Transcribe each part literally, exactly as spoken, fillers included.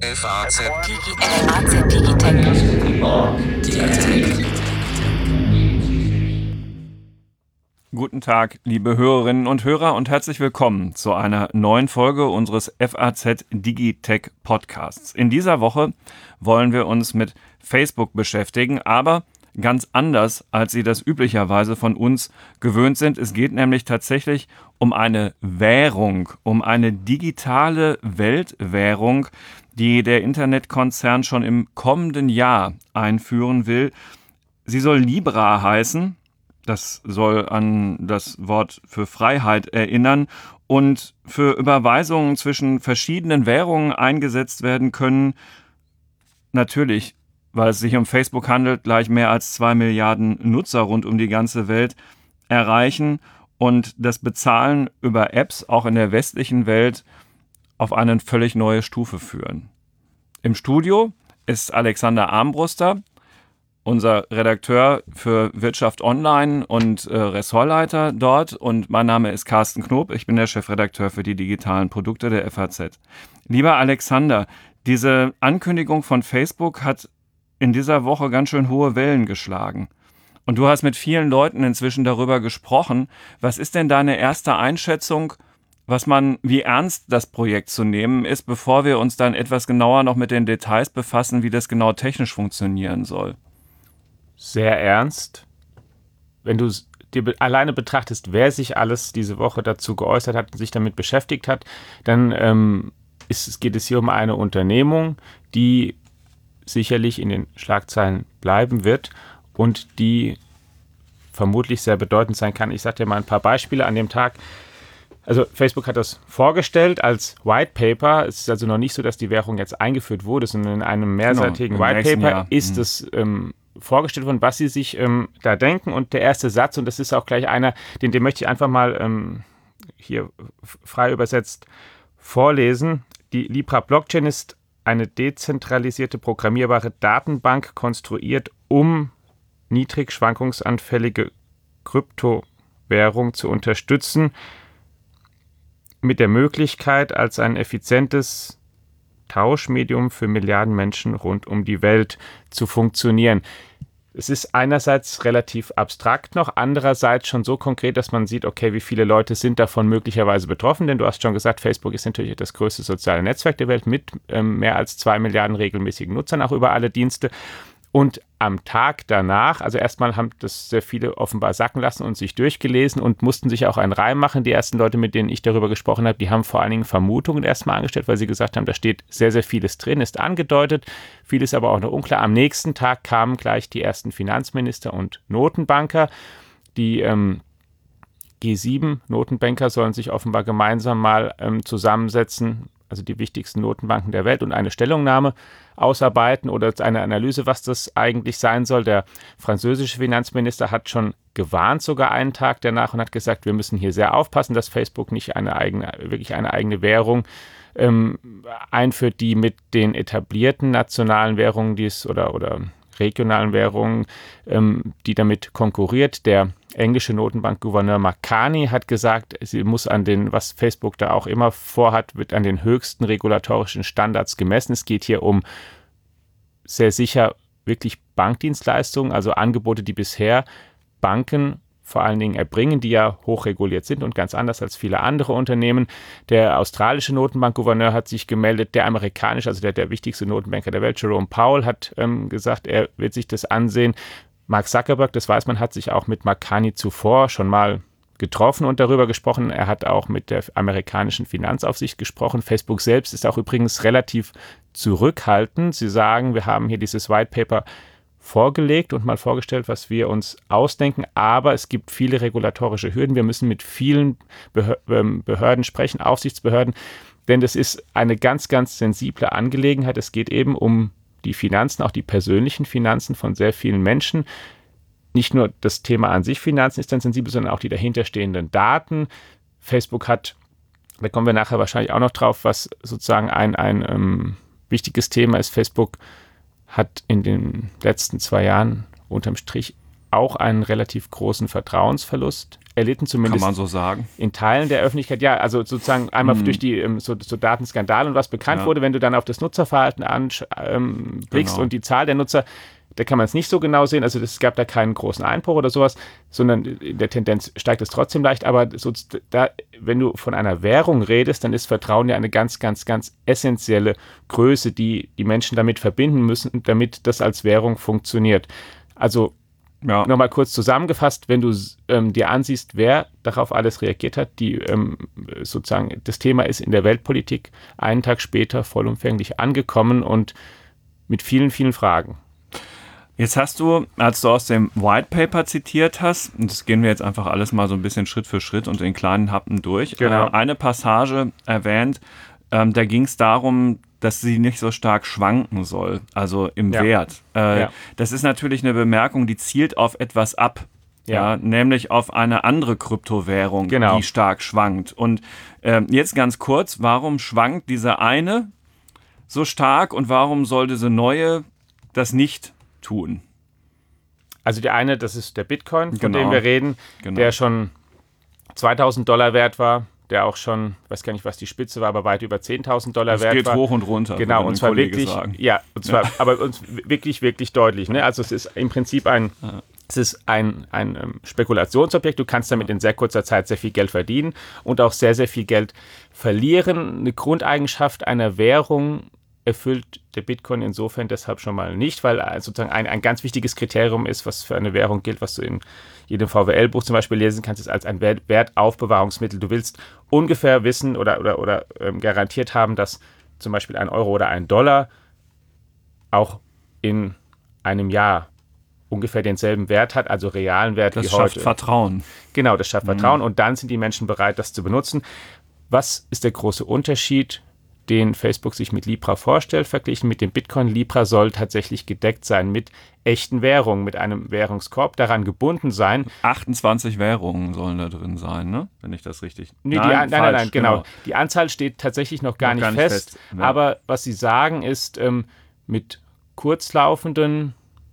F A Z Digitech. Guten Tag, liebe Hörerinnen und Hörer, und herzlich willkommen zu einer neuen Folge unseres F A Z Digitech Podcasts. In dieser Woche wollen wir uns mit Facebook beschäftigen, aber ganz anders, als Sie das üblicherweise von uns gewöhnt sind. Es geht nämlich tatsächlich um eine Währung, um eine digitale Weltwährung, die der Internetkonzern schon im kommenden Jahr einführen will. Sie soll Libra heißen. Das soll an das Wort für Freiheit erinnern und für Überweisungen zwischen verschiedenen Währungen eingesetzt werden können. Natürlich, weil es sich um Facebook handelt, gleich mehr als zwei Milliarden Nutzer rund um die ganze Welt erreichen und das Bezahlen über Apps auch in der westlichen Welt auf eine völlig neue Stufe führen. Im Studio ist Alexander Armbruster, unser Redakteur für Wirtschaft Online und äh, Ressortleiter dort, und mein Name ist Carsten Knob, ich bin der Chefredakteur für die digitalen Produkte der F A Z. Lieber Alexander, diese Ankündigung von Facebook hat in dieser Woche ganz schön hohe Wellen geschlagen. Und du hast mit vielen Leuten inzwischen darüber gesprochen. Was ist denn deine erste Einschätzung, was man, wie ernst das Projekt zu nehmen ist, bevor wir uns dann etwas genauer noch mit den Details befassen, wie das genau technisch funktionieren soll? Sehr ernst. Wenn du dir be- alleine betrachtest, wer sich alles diese Woche dazu geäußert hat und sich damit beschäftigt hat, dann ähm, ist, geht es hier um eine Unternehmung, die sicherlich in den Schlagzeilen bleiben wird und die vermutlich sehr bedeutend sein kann. Ich sage dir mal ein paar Beispiele an dem Tag. Also Facebook hat das vorgestellt als White Paper. Es ist also noch nicht so, dass die Währung jetzt eingeführt wurde, sondern in einem mehrseitigen genau, White Paper Jahr. ist mhm. es ähm, vorgestellt worden, was sie sich ähm, da denken. Und der erste Satz, und das ist auch gleich einer, den, den möchte ich einfach mal ähm, hier frei übersetzt vorlesen. Die Libra Blockchain ist eine dezentralisierte programmierbare Datenbank konstruiert, um niedrig schwankungsanfällige Kryptowährung zu unterstützen, mit der Möglichkeit, als ein effizientes Tauschmedium für Milliarden Menschen rund um die Welt zu funktionieren. Es ist einerseits relativ abstrakt noch, andererseits schon so konkret, dass man sieht, okay, wie viele Leute sind davon möglicherweise betroffen, denn du hast schon gesagt, Facebook ist natürlich das größte soziale Netzwerk der Welt mit ähm, mehr als zwei Milliarden regelmäßigen Nutzern, auch über alle Dienste. Und am Tag danach, also erstmal haben das sehr viele offenbar sacken lassen und sich durchgelesen und mussten sich auch einen Reim machen. Die ersten Leute, mit denen ich darüber gesprochen habe, die haben vor allen Dingen Vermutungen erstmal angestellt, weil sie gesagt haben, da steht sehr, sehr vieles drin, ist angedeutet, vieles aber auch noch unklar. Am nächsten Tag kamen gleich die ersten Finanzminister und Notenbanker. Die ähm, G sieben Notenbanker sollen sich offenbar gemeinsam mal ähm, zusammensetzen, also die wichtigsten Notenbanken der Welt, und eine Stellungnahme ausarbeiten oder eine Analyse, was das eigentlich sein soll. Der französische Finanzminister hat schon gewarnt, sogar einen Tag danach, und hat gesagt, wir müssen hier sehr aufpassen, dass Facebook nicht eine eigene, wirklich eine eigene Währung ähm, einführt, die mit den etablierten nationalen Währungen dies oder, oder regionalen Währungen, ähm, die damit konkurriert. Der englische Notenbankgouverneur Makani hat gesagt, sie muss an den, was Facebook da auch immer vorhat, wird an den höchsten regulatorischen Standards gemessen. Es geht hier um sehr sicher wirklich Bankdienstleistungen, also Angebote, die bisher Banken vor allen Dingen erbringen, die ja hochreguliert sind und ganz anders als viele andere Unternehmen. Der australische Notenbankgouverneur hat sich gemeldet, der amerikanische, also der, der wichtigste Notenbanker der Welt, Jerome Powell, hat ähm, gesagt, er wird sich das ansehen. Mark Zuckerberg, das weiß man, hat sich auch mit Makani zuvor schon mal getroffen und darüber gesprochen. Er hat auch mit der amerikanischen Finanzaufsicht gesprochen. Facebook selbst ist auch übrigens relativ zurückhaltend. Sie sagen, wir haben hier dieses White Paper vorgelegt und mal vorgestellt, was wir uns ausdenken, aber es gibt viele regulatorische Hürden. Wir müssen mit vielen Behörden sprechen, Aufsichtsbehörden, denn das ist eine ganz, ganz sensible Angelegenheit. Es geht eben um die Finanzen, auch die persönlichen Finanzen von sehr vielen Menschen. Nicht nur das Thema an sich Finanzen ist dann sensibel, sondern auch die dahinterstehenden Daten. Facebook hat, da kommen wir nachher wahrscheinlich auch noch drauf, was sozusagen ein, ein ähm, wichtiges Thema ist. Facebook hat in den letzten zwei Jahren unterm Strich auch einen relativ großen Vertrauensverlust erlitten, zumindest kann man so sagen. In Teilen der Öffentlichkeit. Ja, also sozusagen einmal Mhm. durch die ähm, so, so Datenskandale und was bekannt Ja. wurde, wenn du dann auf das Nutzerverhalten anblickst ähm, blickst Genau. und die Zahl der Nutzer, da kann man es nicht so genau sehen, also es gab da keinen großen Einbruch oder sowas, sondern in der Tendenz steigt es trotzdem leicht, aber so, da, wenn du von einer Währung redest, dann ist Vertrauen ja eine ganz, ganz, ganz essentielle Größe, die die Menschen damit verbinden müssen, damit das als Währung funktioniert. Also Ja. nochmal kurz zusammengefasst, wenn du ähm, dir ansiehst, wer darauf alles reagiert hat, die ähm, sozusagen das Thema ist in der Weltpolitik einen Tag später vollumfänglich angekommen und mit vielen, vielen Fragen. Jetzt hast du, als du aus dem White Paper zitiert hast, und das gehen wir jetzt einfach alles mal so ein bisschen Schritt für Schritt und in kleinen Happen durch, Genau. äh, eine Passage erwähnt, ähm, da ging es darum, dass sie nicht so stark schwanken soll, also im Ja. Wert. Äh, Ja. Das ist natürlich eine Bemerkung, die zielt auf etwas ab. Ja. Ja. Nämlich auf eine andere Kryptowährung, Genau. die stark schwankt. Und ähm, jetzt ganz kurz, warum schwankt diese eine so stark und warum soll diese neue das nicht tun? Also der eine, das ist der Bitcoin, von Genau. dem wir reden, Genau. der schon zweitausend Dollar wert war, der auch schon, ich weiß gar nicht, was die Spitze war, aber weit über zehntausend Dollar Es wert geht war. hoch und runter. Genau, würde und ein zwar Kollege wirklich, sagen. ja, und zwar, aber uns wirklich, wirklich deutlich. Ne? Also es ist im Prinzip ein, es ist ein, ein ähm, Spekulationsobjekt. Du kannst damit in sehr kurzer Zeit sehr viel Geld verdienen und auch sehr, sehr viel Geld verlieren. Eine Grundeigenschaft einer Währung erfüllt der Bitcoin insofern deshalb schon mal nicht, weil sozusagen ein, ein ganz wichtiges Kriterium ist, was für eine Währung gilt, was du in jedem V W L-Buch zum Beispiel lesen kannst, ist als ein Wert, Wertaufbewahrungsmittel. Du willst ungefähr wissen oder, oder, oder ähm, garantiert haben, dass zum Beispiel ein Euro oder ein Dollar auch in einem Jahr ungefähr denselben Wert hat, also realen Wert Das wie schafft heute. Vertrauen. Genau, das schafft Mhm. Vertrauen und dann sind die Menschen bereit, das zu benutzen. Was ist der große Unterschied, den Facebook sich mit Libra vorstellt, verglichen mit dem Bitcoin? Libra soll tatsächlich gedeckt sein mit echten Währungen, mit einem Währungskorb, daran gebunden sein. achtundzwanzig Währungen sollen da drin sein, ne? Wenn ich das richtig... Nee, nein, die, nein, nein, falsch, nein, genau. Die Anzahl steht tatsächlich noch gar, Noch nicht, gar nicht fest, fest, ja. aber was sie sagen ist, ähm, mit kurzlaufenden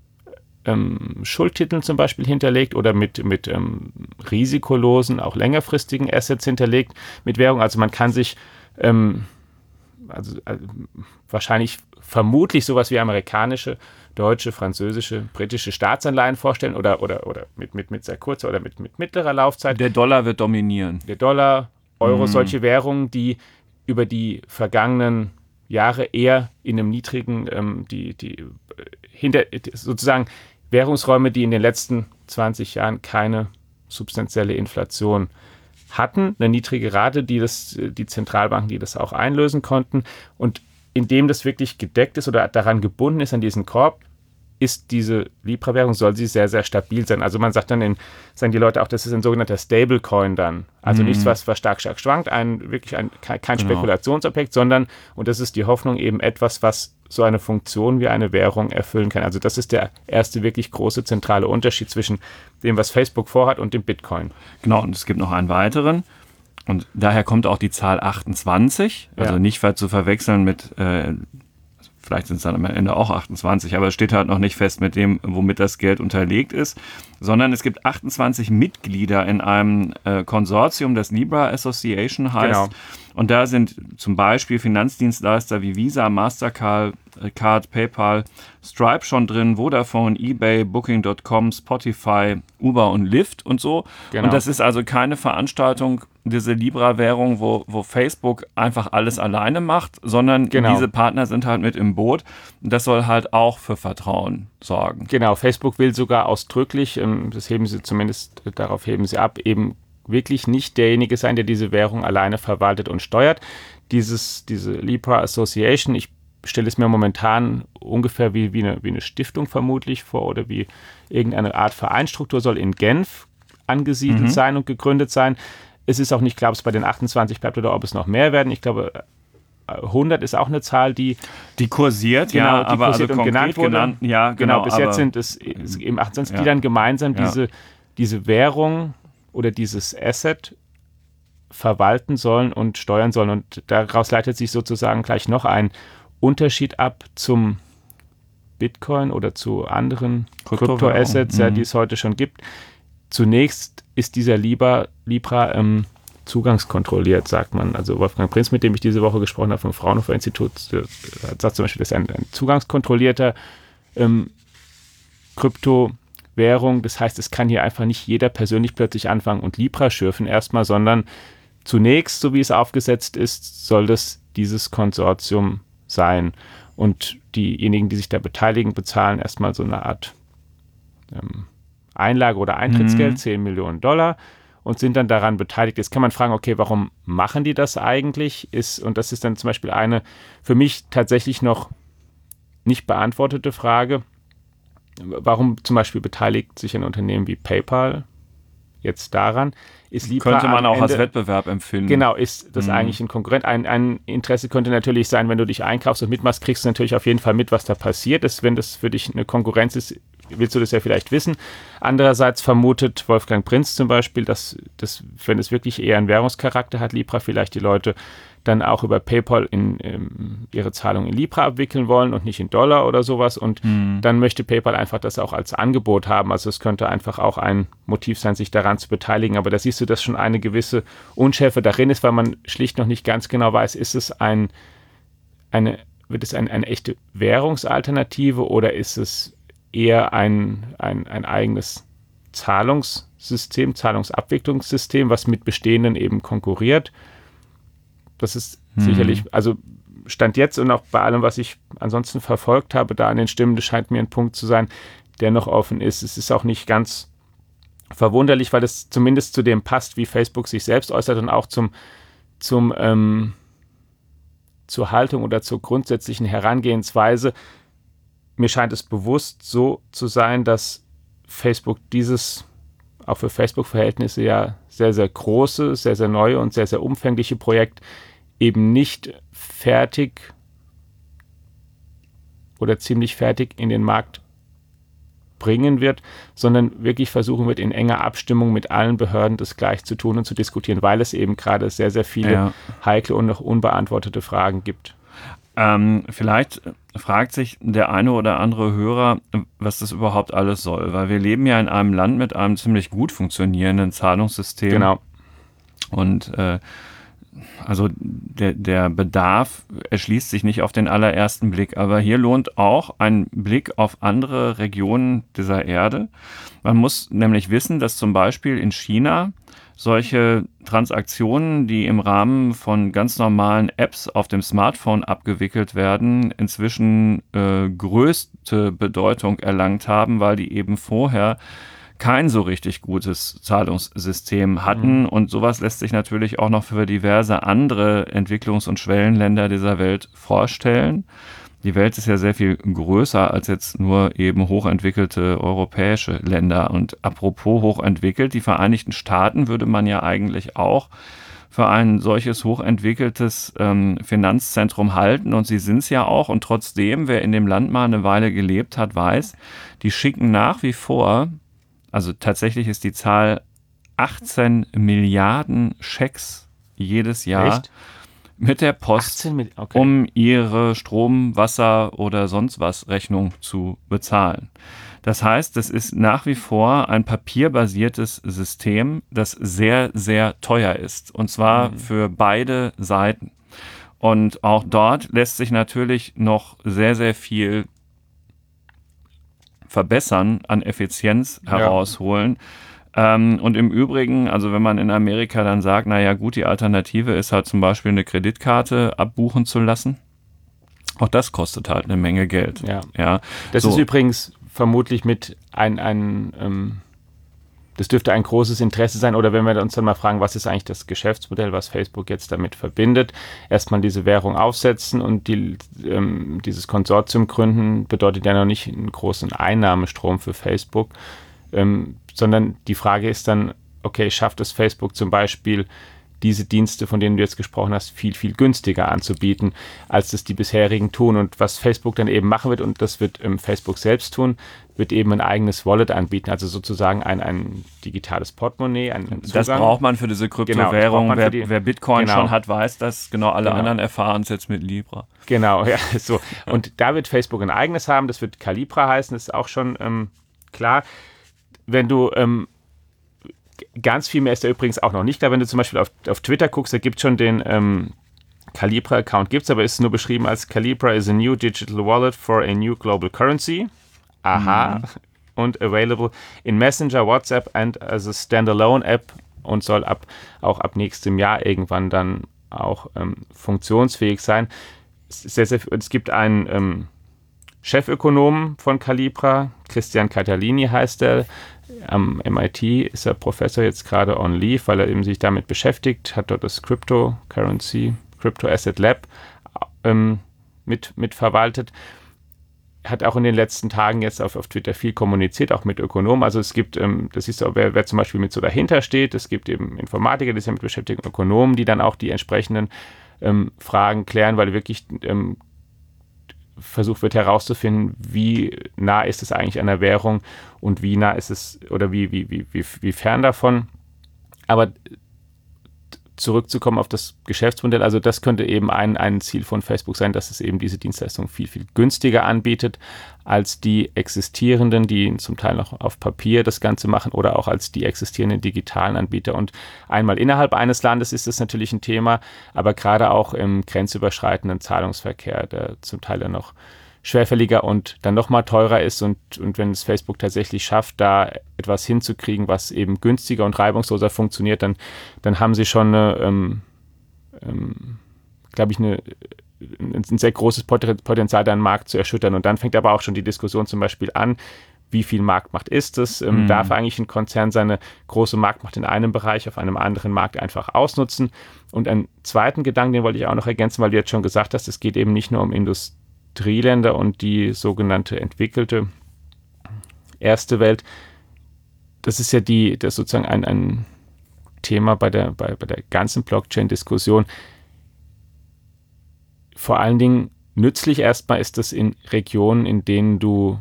ähm, Schuldtiteln zum Beispiel hinterlegt oder mit, mit ähm, risikolosen, auch längerfristigen Assets hinterlegt mit Währung. Also man kann sich ähm, also, also wahrscheinlich vermutlich sowas wie amerikanische, deutsche, französische, britische Staatsanleihen vorstellen oder, oder, oder mit, mit, mit sehr kurzer oder mit, mit mittlerer Laufzeit. Der Dollar wird dominieren. Der Dollar, Euro, Mhm. solche Währungen, die über die vergangenen Jahre eher in einem niedrigen, ähm, die, die äh, hinter sozusagen Währungsräume, die in den letzten zwanzig Jahren keine substanzielle Inflation hatten, eine niedrige Rate, die das, die Zentralbanken, die das auch einlösen konnten. Und indem das wirklich gedeckt ist oder daran gebunden ist, an diesen Korb, ist diese Libra-Währung, soll sie sehr, sehr stabil sein. Also man sagt dann, in, sagen die Leute auch, das ist ein sogenannter Stablecoin dann. Also Mhm. nichts, was, was stark, stark schwankt, ein, wirklich ein, kein, kein Genau. Spekulationsobjekt, sondern, und das ist die Hoffnung, eben etwas, was so eine Funktion wie eine Währung erfüllen kann. Also das ist der erste wirklich große zentrale Unterschied zwischen dem, was Facebook vorhat und dem Bitcoin. Genau, und es gibt noch einen weiteren. Und daher kommt auch die Zahl achtundzwanzig. Also Ja. nicht zu verwechseln mit, äh, vielleicht sind es dann am Ende auch achtundzwanzig, aber es steht halt noch nicht fest mit dem, womit das Geld unterlegt ist, sondern es gibt achtundzwanzig Mitglieder in einem äh, Konsortium, das Libra Association heißt. Genau. Und da sind zum Beispiel Finanzdienstleister wie Visa, Mastercard, Card, PayPal, Stripe schon drin, Vodafone, eBay, Booking Punkt com, Spotify, Uber und Lyft und so. Genau. Und das ist also keine Veranstaltung, diese Libra-Währung, wo, wo Facebook einfach alles alleine macht, sondern Genau. diese Partner sind halt mit im Boot. Und das soll halt auch für Vertrauen sorgen. Genau, Facebook will sogar ausdrücklich, ähm, das heben sie zumindest, äh, darauf heben sie ab, eben wirklich nicht derjenige sein, der diese Währung alleine verwaltet und steuert. Dieses, diese Libra Association, ich stelle es mir momentan ungefähr wie, wie, eine, wie eine Stiftung vermutlich vor oder wie irgendeine Art Vereinsstruktur, soll in Genf angesiedelt Mhm. sein und gegründet sein. Es ist auch nicht klar, ob es bei den achtundzwanzig bleibt oder ob es noch mehr werden. Ich glaube, hundert ist auch eine Zahl, die Die kursiert, Genau, ja, die aber kursiert also und konkret genannt wurde. genannt, ja, Genau, genau. bis aber, jetzt sind es es eben achtundzwanzig, Ja. die dann gemeinsam Ja. diese, diese Währung oder dieses Asset verwalten sollen und steuern sollen. Und daraus leitet sich sozusagen gleich noch ein Unterschied ab zum Bitcoin oder zu anderen Kryptowährung. Kryptoassets, ja, Mhm. die es heute schon gibt. Zunächst ist dieser Libra, Libra ähm, zugangskontrolliert, sagt man. Also Wolfgang Prinz, mit dem ich diese Woche gesprochen habe vom Fraunhofer Institut, äh, sagt zum Beispiel, das ist ein, ein zugangskontrollierter ähm, Kryptowährung. Das heißt, es kann hier einfach nicht jeder persönlich plötzlich anfangen und Libra schürfen erstmal, sondern zunächst, so wie es aufgesetzt ist, soll das dieses Konsortium sein. Und diejenigen, die sich da beteiligen, bezahlen erstmal so eine Art ähm, Einlage oder Eintrittsgeld, Mhm. zehn Millionen Dollar, und sind dann daran beteiligt. Jetzt kann man fragen, okay, warum machen die das eigentlich? Ist, und das ist dann zum Beispiel eine für mich tatsächlich noch nicht beantwortete Frage. Warum zum Beispiel beteiligt sich ein Unternehmen wie PayPal jetzt daran? Ist Libra Könnte man am auch als Ende- Wettbewerb empfinden. Genau, ist das Mhm. eigentlich ein Konkurrent? Ein, ein Interesse könnte natürlich sein, wenn du dich einkaufst und mitmachst, kriegst du natürlich auf jeden Fall mit, was da passiert ist. Wenn das für dich eine Konkurrenz ist, willst du das ja vielleicht wissen. Andererseits vermutet Wolfgang Prinz zum Beispiel, dass, dass wenn es wirklich eher einen Währungscharakter hat, Libra, vielleicht die Leute dann auch über PayPal in, ähm, ihre Zahlung in Libra abwickeln wollen und nicht in Dollar oder sowas. Und Mhm. dann möchte PayPal einfach das auch als Angebot haben. Also es könnte einfach auch ein Motiv sein, sich daran zu beteiligen. Aber da siehst du, dass schon eine gewisse Unschärfe darin ist, weil man schlicht noch nicht ganz genau weiß, ist es ein, eine, wird es ein, eine echte Währungsalternative oder ist es eher ein, ein, ein eigenes Zahlungssystem, Zahlungsabwicklungssystem, was mit bestehenden eben konkurriert. Das ist Hm. sicherlich, also Stand jetzt und auch bei allem, was ich ansonsten verfolgt habe, da an den Stimmen, das scheint mir ein Punkt zu sein, der noch offen ist. Es ist auch nicht ganz verwunderlich, weil es zumindest zu dem passt, wie Facebook sich selbst äußert und auch zum, zum ähm, zur Haltung oder zur grundsätzlichen Herangehensweise. Mir scheint es bewusst so zu sein, dass Facebook dieses auch für Facebook-Verhältnisse ja sehr, sehr große, sehr, sehr neue und sehr, sehr umfängliche Projekt eben nicht fertig oder ziemlich fertig in den Markt bringen wird, sondern wirklich versuchen wird, in enger Abstimmung mit allen Behörden das gleich zu tun und zu diskutieren, weil es eben gerade sehr, sehr viele Ja. heikle und noch unbeantwortete Fragen gibt. Ähm, vielleicht fragt sich der eine oder andere Hörer, was das überhaupt alles soll, weil wir leben ja in einem Land mit einem ziemlich gut funktionierenden Zahlungssystem. Genau. Und äh, also der, der Bedarf erschließt sich nicht auf den allerersten Blick, aber hier lohnt auch ein Blick auf andere Regionen dieser Erde. Man muss nämlich wissen, dass zum Beispiel in China solche Transaktionen, die im Rahmen von ganz normalen Apps auf dem Smartphone abgewickelt werden, inzwischen äh, größte Bedeutung erlangt haben, weil die eben vorher kein so richtig gutes Zahlungssystem hatten. Mhm. Und sowas lässt sich natürlich auch noch für diverse andere Entwicklungs- und Schwellenländer dieser Welt vorstellen. Die Welt ist ja sehr viel größer als jetzt nur eben hochentwickelte europäische Länder. Und apropos hochentwickelt, die Vereinigten Staaten würde man ja eigentlich auch für ein solches hochentwickeltes ähm, Finanzzentrum halten. Und sie sind es ja auch. Und trotzdem, wer in dem Land mal eine Weile gelebt hat, weiß, die schicken nach wie vor, also tatsächlich ist die Zahl achtzehn Milliarden Schecks jedes Jahr. Echt? Mit der Post, achtzehn Mil- okay. um ihre Strom-, Wasser- oder sonst was Rechnung zu bezahlen. Das heißt, es ist nach wie vor ein papierbasiertes System, das sehr, sehr teuer ist. Und zwar Mhm. für beide Seiten. Und auch dort lässt sich natürlich noch sehr, sehr viel verbessern, an Effizienz Ja. herausholen. Ähm, und im Übrigen, also wenn man in Amerika dann sagt, naja gut, die Alternative ist halt zum Beispiel eine Kreditkarte abbuchen zu lassen, auch das kostet halt eine Menge Geld. Ja. Ja, Das so. ist übrigens vermutlich mit ein, ein ähm, das dürfte ein großes Interesse sein, oder wenn wir uns dann mal fragen, was ist eigentlich das Geschäftsmodell, was Facebook jetzt damit verbindet, erstmal diese Währung aufsetzen und die, ähm, dieses Konsortium gründen, bedeutet ja noch nicht einen großen Einnahmestrom für Facebook, ähm, sondern die Frage ist dann, okay, schafft es Facebook zum Beispiel, diese Dienste, von denen du jetzt gesprochen hast, viel, viel günstiger anzubieten, als das die bisherigen tun. Und was Facebook dann eben machen wird, und das wird ähm, Facebook selbst tun, wird eben ein eigenes Wallet anbieten, also sozusagen ein, ein digitales Portemonnaie, ein, ein Das braucht man für diese Kryptowährung. Genau, wer, die, wer Bitcoin genau. schon hat, weiß das. Genau, alle genau. anderen erfahren es jetzt mit Libra. Genau, ja, so. Und da wird Facebook ein eigenes haben, das wird Calibra heißen, das ist auch schon ähm, klar. Wenn du ähm, ganz viel mehr ist da übrigens auch noch nicht klar, wenn du zum Beispiel auf, auf Twitter guckst, da gibt es schon den ähm, Calibra-Account, gibt es, aber ist nur beschrieben als Calibra is a new digital wallet for a new global currency. Aha. Mhm. Und available in Messenger, WhatsApp and as a standalone App und soll ab auch ab nächstem Jahr irgendwann dann auch ähm, funktionsfähig sein. Sehr, sehr, es gibt einen ähm, Chefökonomen von Calibra, Christian Catalini heißt er. Am M I T ist er Professor jetzt gerade on leave, weil er eben sich damit beschäftigt, hat dort das Cryptocurrency, Crypto Asset Lab ähm, mit, mit verwaltet. Hat auch in den letzten Tagen jetzt auf, auf Twitter viel kommuniziert, auch mit Ökonomen. Also es gibt, ähm, das ist auch, wer, wer zum Beispiel mit so dahinter steht, es gibt eben Informatiker, die sich damit beschäftigen, Ökonomen, die dann auch die entsprechenden ähm, Fragen klären, weil wirklich ähm, versucht wird herauszufinden, wie nah ist es eigentlich einer Währung und wie nah ist es oder wie, wie, wie, wie, wie fern davon. Aber zurückzukommen auf das Geschäftsmodell, also das könnte eben ein, ein Ziel von Facebook sein, dass es eben diese Dienstleistung viel, viel günstiger anbietet als die existierenden, die zum Teil noch auf Papier das Ganze machen oder auch als die existierenden digitalen Anbieter. Und einmal innerhalb eines Landes ist das natürlich ein Thema, aber gerade auch im grenzüberschreitenden Zahlungsverkehr, der zum Teil dann noch schwerfälliger und dann nochmal teurer ist und, und wenn es Facebook tatsächlich schafft, da etwas hinzukriegen, was eben günstiger und reibungsloser funktioniert, dann, dann haben sie schon eine, ähm, ähm, glaube ich, eine, ein sehr großes Potenzial, da einen Markt zu erschüttern. Und dann fängt aber auch schon die Diskussion zum Beispiel an, wie viel Marktmacht ist es? Ähm, mhm. Darf eigentlich ein Konzern seine große Marktmacht in einem Bereich auf einem anderen Markt einfach ausnutzen? Und einen zweiten Gedanken, den wollte ich auch noch ergänzen, weil du jetzt schon gesagt hast, es geht eben nicht nur um Industrie, Industrieländer und die sogenannte entwickelte erste Welt. Das ist ja die, das sozusagen ein, ein Thema bei der, bei, bei der ganzen Blockchain-Diskussion. Vor allen Dingen nützlich erstmal ist das in Regionen, in denen du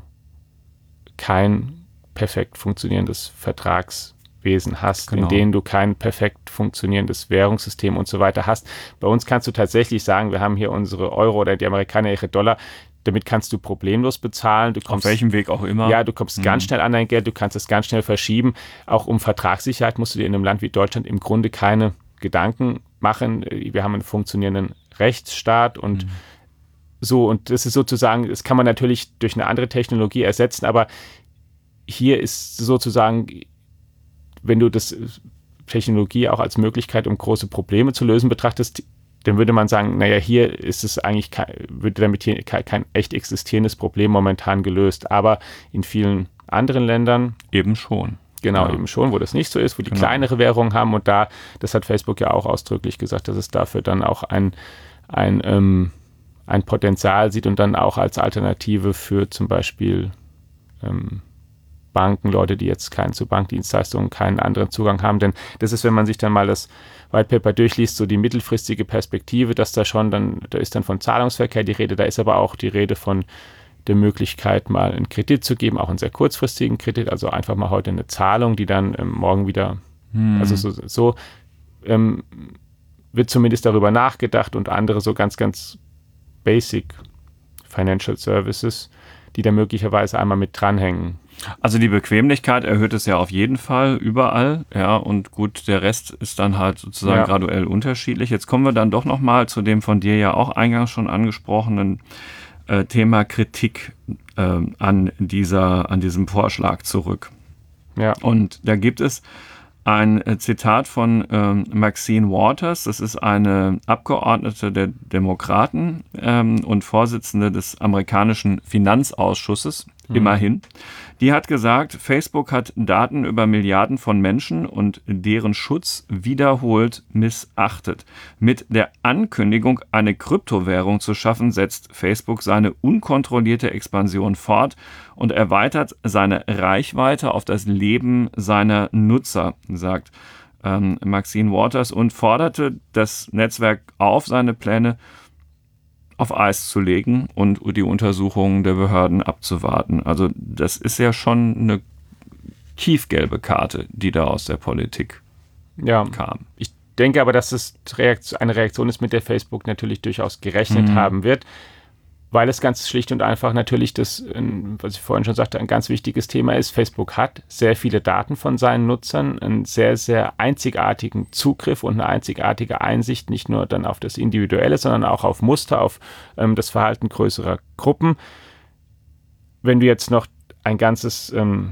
kein perfekt funktionierendes Vertragswesen hast, genau. in denen du kein perfekt funktionierendes Währungssystem und so weiter hast. Bei uns kannst du tatsächlich sagen, wir haben hier unsere Euro oder die Amerikaner ihre Dollar, damit kannst du problemlos bezahlen. Du kommst, auf welchem Weg auch immer. Ja, du kommst mhm. ganz schnell an dein Geld, du kannst es ganz schnell verschieben. Auch um Vertragssicherheit musst du dir in einem Land wie Deutschland im Grunde keine Gedanken machen. Wir haben einen funktionierenden Rechtsstaat und mhm. so, und das ist sozusagen, das kann man natürlich durch eine andere Technologie ersetzen, aber hier ist sozusagen, wenn du das Technologie auch als Möglichkeit, um große Probleme zu lösen, betrachtest, dann würde man sagen, naja, hier ist es eigentlich, kein, würde damit hier kein, kein echt existierendes Problem momentan gelöst. Aber in vielen anderen Ländern eben schon. Genau, ja. eben schon, wo das nicht so ist, wo die genau. kleinere Währungen haben. Und da, das hat Facebook ja auch ausdrücklich gesagt, dass es dafür dann auch ein, ein, ähm, ein Potenzial sieht und dann auch als Alternative für zum Beispiel ähm, Banken, Leute, die jetzt keinen zu Bankdienstleistungen, keinen anderen Zugang haben. Denn das ist, wenn man sich dann mal das White Paper durchliest, so die mittelfristige Perspektive, dass da schon dann, da ist dann von Zahlungsverkehr die Rede, da ist aber auch die Rede von der Möglichkeit, mal einen Kredit zu geben, auch einen sehr kurzfristigen Kredit, also einfach mal heute eine Zahlung, die dann ähm, morgen wieder, hm. also so, so ähm, wird zumindest darüber nachgedacht und andere so ganz, ganz basic Financial Services, die da möglicherweise einmal mit dranhängen. Also die Bequemlichkeit erhöht es ja auf jeden Fall überall, ja, und gut, der Rest ist dann halt sozusagen ja. graduell unterschiedlich. Jetzt kommen wir dann doch nochmal zu dem von dir ja auch eingangs schon angesprochenen äh, Thema Kritik äh, an dieser, an diesem Vorschlag zurück. Ja. Und da gibt es ein Zitat von ähm, Maxine Waters, das ist eine Abgeordnete der Demokraten ähm, und Vorsitzende des amerikanischen Finanzausschusses, mhm. immerhin. Die hat gesagt, Facebook hat Daten über Milliarden von Menschen und deren Schutz wiederholt missachtet. Mit der Ankündigung, eine Kryptowährung zu schaffen, setzt Facebook seine unkontrollierte Expansion fort und erweitert seine Reichweite auf das Leben seiner Nutzer, sagt ähm, Maxine Waters, und forderte das Netzwerk auf, seine Pläne auf Eis zu legen und die Untersuchungen der Behörden abzuwarten. Also das ist ja schon eine tiefgelbe Karte, die da aus der Politik ja. kam. Ich denke aber, dass es eine Reaktion ist, mit der Facebook natürlich durchaus gerechnet mhm. haben wird, weil es ganz schlicht und einfach natürlich das, was ich vorhin schon sagte, ein ganz wichtiges Thema ist. Facebook hat sehr viele Daten von seinen Nutzern, einen sehr, sehr einzigartigen Zugriff und eine einzigartige Einsicht, nicht nur dann auf das Individuelle, sondern auch auf Muster, auf ähm, das Verhalten größerer Gruppen. Wenn du jetzt noch ein ganzes ähm,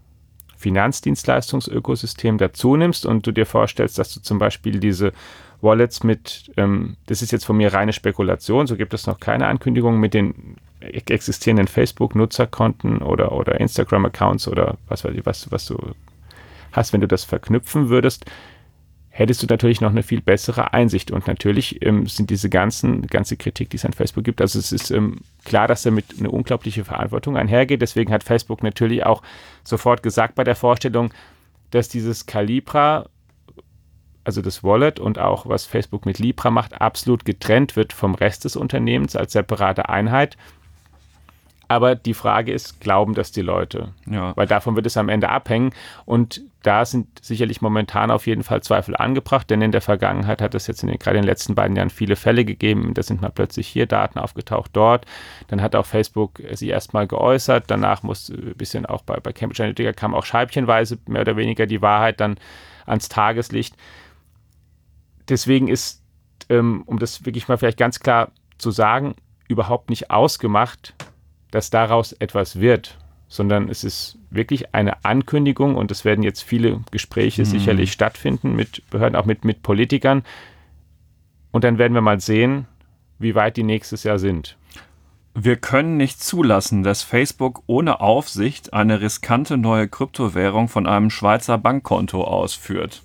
Finanzdienstleistungsökosystem dazu nimmst und du dir vorstellst, dass du zum Beispiel diese Wallets mit, ähm, das ist jetzt von mir reine Spekulation, so gibt es noch keine Ankündigung, mit den existierenden Facebook-Nutzerkonten oder, oder Instagram-Accounts oder was weiß ich, was, was du hast, wenn du das verknüpfen würdest, hättest du natürlich noch eine viel bessere Einsicht. Und natürlich ähm, sind diese ganzen, ganze Kritik, die es an Facebook gibt, also es ist ähm, klar, dass damit eine unglaubliche Verantwortung einhergeht. Deswegen hat Facebook natürlich auch sofort gesagt bei der Vorstellung, dass dieses Calibra, also das Wallet und auch was Facebook mit Libra macht, absolut getrennt wird vom Rest des Unternehmens als separate Einheit. Aber die Frage ist, glauben das die Leute? Ja. Weil davon wird es am Ende abhängen. Und da sind sicherlich momentan auf jeden Fall Zweifel angebracht, denn in der Vergangenheit hat es jetzt in den, gerade in den letzten beiden Jahren viele Fälle gegeben. Da sind mal plötzlich hier Daten aufgetaucht, dort. Dann hat auch Facebook sie erstmal geäußert. Danach muss ein bisschen auch bei, bei Cambridge Analytica kam auch scheibchenweise mehr oder weniger die Wahrheit dann ans Tageslicht. Deswegen ist, ähm, um das wirklich mal vielleicht ganz klar zu sagen, überhaupt nicht ausgemacht, dass daraus etwas wird, sondern es ist wirklich eine Ankündigung und es werden jetzt viele Gespräche mhm. sicherlich stattfinden mit Behörden, auch mit, mit Politikern. Und dann werden wir mal sehen, wie weit die nächstes Jahr sind. Wir können nicht zulassen, dass Facebook ohne Aufsicht eine riskante neue Kryptowährung von einem Schweizer Bankkonto ausführt.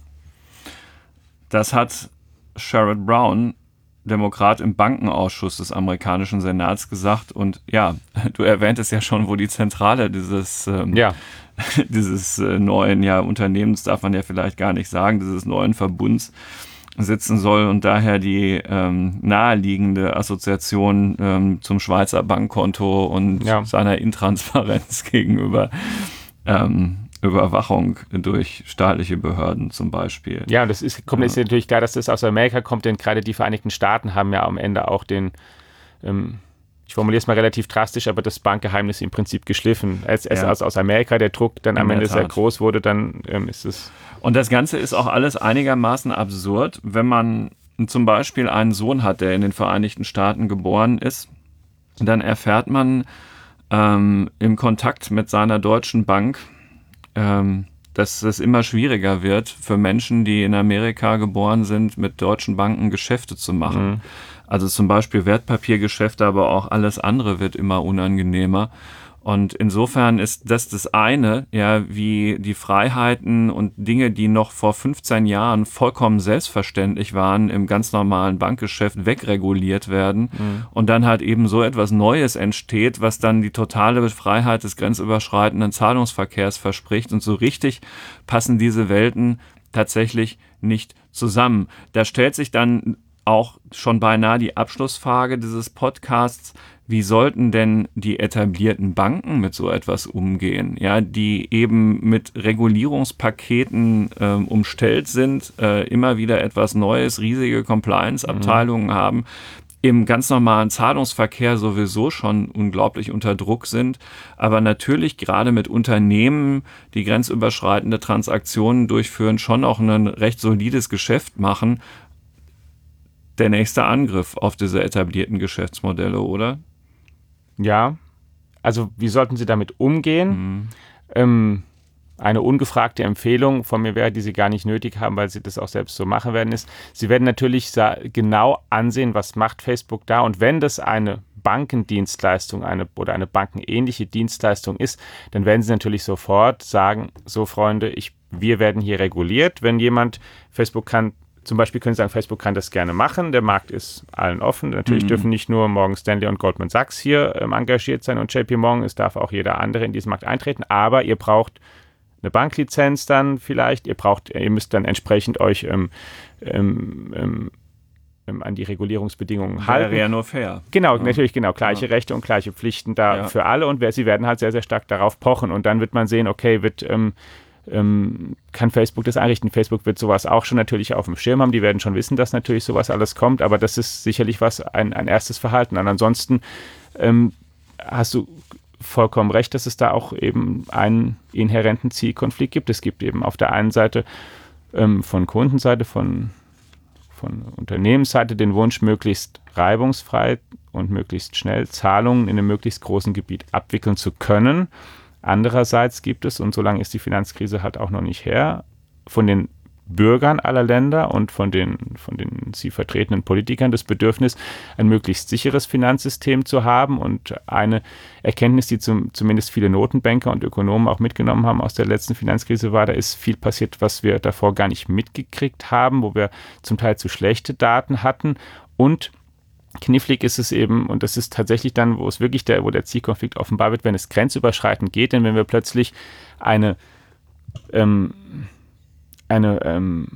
Das hat Sherrod Brown, Demokrat im Bankenausschuss des amerikanischen Senats, gesagt. Und ja, du erwähntest ja schon, wo die Zentrale dieses, ähm, ja. dieses äh, neuen ja, Unternehmens, darf man ja vielleicht gar nicht sagen, dieses neuen Verbunds sitzen soll und daher die ähm, naheliegende Assoziation ähm, zum Schweizer Bankkonto und ja. seiner Intransparenz gegenüber ähm, Überwachung durch staatliche Behörden zum Beispiel. Ja, und das ist, kommt, ja. ist natürlich klar, dass das aus Amerika kommt, denn gerade die Vereinigten Staaten haben ja am Ende auch den, ähm, ich formuliere es mal relativ drastisch, aber das Bankgeheimnis im Prinzip geschliffen. Als, als, ja. als aus Amerika der Druck dann In am Ende Tat. sehr groß wurde, dann ähm, ist es... Und das Ganze ist auch alles einigermaßen absurd, wenn man zum Beispiel einen Sohn hat, der in den Vereinigten Staaten geboren ist, dann erfährt man ähm, im Kontakt mit seiner deutschen Bank, dass es immer schwieriger wird für Menschen, die in Amerika geboren sind, mit deutschen Banken Geschäfte zu machen. Mhm. Also zum Beispiel Wertpapiergeschäfte, aber auch alles andere wird immer unangenehmer. Und insofern ist das das eine, ja, wie die Freiheiten und Dinge, die noch vor fünfzehn Jahren vollkommen selbstverständlich waren, im ganz normalen Bankgeschäft wegreguliert werden. Mhm. Und dann halt eben so etwas Neues entsteht, was dann die totale Freiheit des grenzüberschreitenden Zahlungsverkehrs verspricht. Und so richtig passen diese Welten tatsächlich nicht zusammen. Da stellt sich dann auch schon beinahe die Abschlussfrage dieses Podcasts: Wie sollten denn die etablierten Banken mit so etwas umgehen, ja, die eben mit Regulierungspaketen äh, umstellt sind, äh, immer wieder etwas Neues, riesige Compliance-Abteilungen mhm. haben, im ganz normalen Zahlungsverkehr sowieso schon unglaublich unter Druck sind, aber natürlich gerade mit Unternehmen, die grenzüberschreitende Transaktionen durchführen, schon auch ein recht solides Geschäft machen. Der nächste Angriff auf diese etablierten Geschäftsmodelle, oder? Ja, also wie sollten Sie damit umgehen? Mhm. Ähm, eine ungefragte Empfehlung von mir wäre, die Sie gar nicht nötig haben, weil Sie das auch selbst so machen werden, ist, Sie werden natürlich genau ansehen, was macht Facebook da, und wenn das eine Bankendienstleistung eine, oder eine bankenähnliche Dienstleistung ist, dann werden Sie natürlich sofort sagen, so Freunde, ich, wir werden hier reguliert. Wenn jemand, Facebook kann Zum Beispiel können Sie sagen, Facebook kann das gerne machen. Der Markt ist allen offen. Natürlich mhm. dürfen nicht nur Morgan Stanley und Goldman Sachs hier ähm, engagiert sein und J P Morgan. Es darf auch jeder andere in diesen Markt eintreten. Aber ihr braucht eine Banklizenz dann vielleicht. Ihr braucht, ihr müsst dann entsprechend euch ähm, ähm, ähm, an die Regulierungsbedingungen halten. Wäre ja nur fair. Genau, ja. natürlich, genau. Gleiche ja. Rechte und gleiche Pflichten da ja. für alle und wer, sie werden halt sehr, sehr stark darauf pochen und dann wird man sehen, okay, wird, ähm, ähm, kann Facebook das einrichten? Facebook wird sowas auch schon natürlich auf dem Schirm haben. Die werden schon wissen, dass natürlich sowas alles kommt, aber das ist sicherlich was, ein, ein erstes Verhalten. Und ansonsten ähm, hast du vollkommen recht, dass es da auch eben einen inhärenten Zielkonflikt gibt. Es gibt eben auf der einen Seite ähm, von Kundenseite, von von Unternehmensseite den Wunsch, möglichst reibungsfrei und möglichst schnell Zahlungen in einem möglichst großen Gebiet abwickeln zu können. Andererseits gibt es, und so lange ist die Finanzkrise halt auch noch nicht her, von den Bürgern aller Länder und von den, von den sie vertretenen Politikern das Bedürfnis, ein möglichst sicheres Finanzsystem zu haben. Und eine Erkenntnis, die zum, zumindest viele Notenbanker und Ökonomen auch mitgenommen haben aus der letzten Finanzkrise, war, da ist viel passiert, was wir davor gar nicht mitgekriegt haben, wo wir zum Teil zu schlechte Daten hatten. Und knifflig ist es eben, und das ist tatsächlich dann, wo es wirklich der, wo der Zielkonflikt offenbar wird, wenn es grenzüberschreitend geht, denn wenn wir plötzlich eine ähm, eine ähm,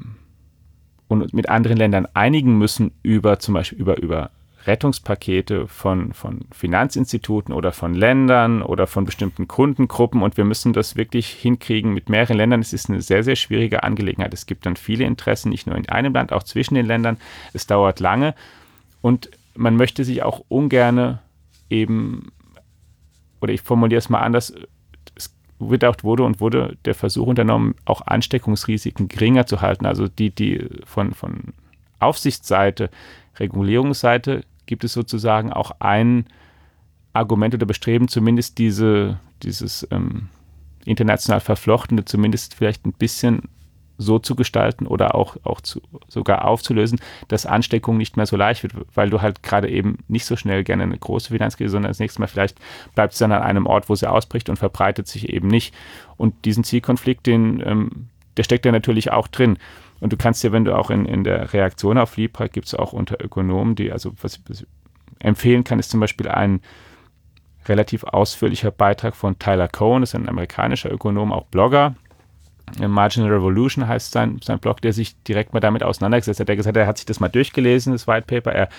und mit anderen Ländern einigen müssen über zum Beispiel über, über Rettungspakete von, von Finanzinstituten oder von Ländern oder von bestimmten Kundengruppen und wir müssen das wirklich hinkriegen mit mehreren Ländern. Es ist eine sehr, sehr schwierige Angelegenheit. Es gibt dann viele Interessen, nicht nur in einem Land, auch zwischen den Ländern. Es dauert lange und man möchte sich auch ungerne eben, oder ich formuliere es mal anders, wird auch, wurde und wurde der Versuch unternommen, auch Ansteckungsrisiken geringer zu halten. Also die, die von, von Aufsichtsseite, Regulierungsseite gibt es sozusagen auch ein Argument oder Bestreben, zumindest diese, dieses ähm, international Verflochtene zumindest vielleicht ein bisschen so zu gestalten oder auch, auch zu, sogar aufzulösen, dass Ansteckung nicht mehr so leicht wird, weil du halt gerade eben nicht so schnell gerne eine große Finanzkrise, sondern das nächste Mal vielleicht bleibt es dann an einem Ort, wo sie ausbricht und verbreitet sich eben nicht. Und diesen Zielkonflikt, den, ähm, der steckt ja natürlich auch drin. Und du kannst ja, wenn du auch in, in der Reaktion auf Libra, gibt es auch unter Ökonomen, die, also was, was ich empfehlen kann, ist zum Beispiel ein relativ ausführlicher Beitrag von Tyler Cowen, das ist ein amerikanischer Ökonom, auch Blogger. Marginal Revolution heißt sein, sein Blog, der sich direkt mal damit auseinandergesetzt hat. Er hat gesagt, er hat sich das mal durchgelesen, das White Paper. Er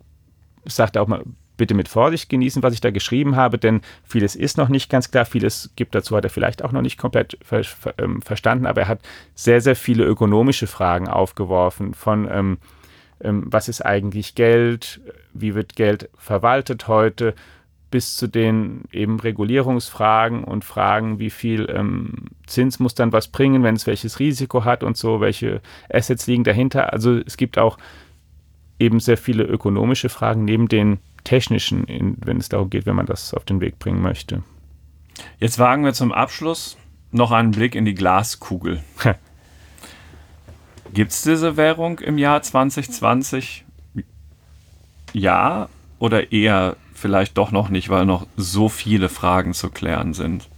sagte auch mal, bitte mit Vorsicht genießen, was ich da geschrieben habe, denn vieles ist noch nicht ganz klar, vieles gibt dazu, hat er vielleicht auch noch nicht komplett ver, ver, ähm, verstanden, aber er hat sehr, sehr viele ökonomische Fragen aufgeworfen von ähm, ähm, was ist eigentlich Geld, wie wird Geld verwaltet heute, bis zu den eben Regulierungsfragen und Fragen, wie viel ähm, Zins muss dann was bringen, wenn es welches Risiko hat und so, welche Assets liegen dahinter. Also es gibt auch eben sehr viele ökonomische Fragen neben den technischen, in, wenn es darum geht, wenn man das auf den Weg bringen möchte. Jetzt wagen wir zum Abschluss noch einen Blick in die Glaskugel. Gibt es diese Währung im Jahr zwanzig zwanzig? Ja oder eher vielleicht doch noch nicht, weil noch so viele Fragen zu klären sind?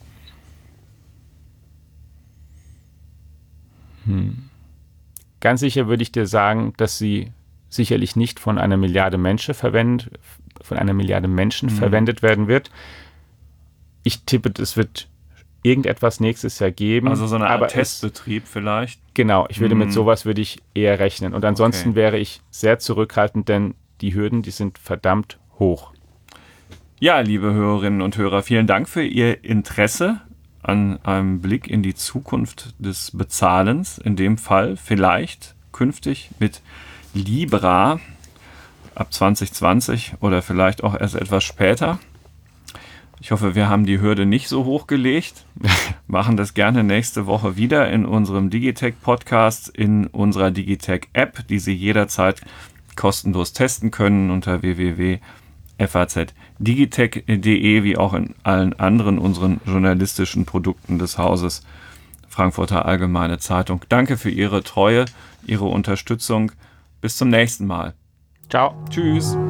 Hm. Ganz sicher würde ich dir sagen, dass sie sicherlich nicht von einer Milliarde Menschen verwendet, von einer Milliarde Menschen mhm. verwendet werden wird. Ich tippe, es wird irgendetwas nächstes Jahr geben. Also so eine Art aber Testbetrieb es, vielleicht? Genau, ich würde mhm. mit sowas würde ich eher rechnen. Und ansonsten okay. wäre ich sehr zurückhaltend, denn die Hürden, die sind verdammt hoch. Ja, liebe Hörerinnen und Hörer, vielen Dank für Ihr Interesse an einem Blick in die Zukunft des Bezahlens. In dem Fall vielleicht künftig mit Libra ab zwanzig zwanzig oder vielleicht auch erst etwas später. Ich hoffe, wir haben die Hürde nicht so hoch gelegt. Machen das gerne nächste Woche wieder in unserem Digitech-Podcast, in unserer Digitech-App, die Sie jederzeit kostenlos testen können unter w w w punkt f a z digitech punkt d e, wie auch in allen anderen unseren journalistischen Produkten des Hauses Frankfurter Allgemeine Zeitung. Danke für Ihre Treue, Ihre Unterstützung. Bis zum nächsten Mal. Ciao. Tschüss.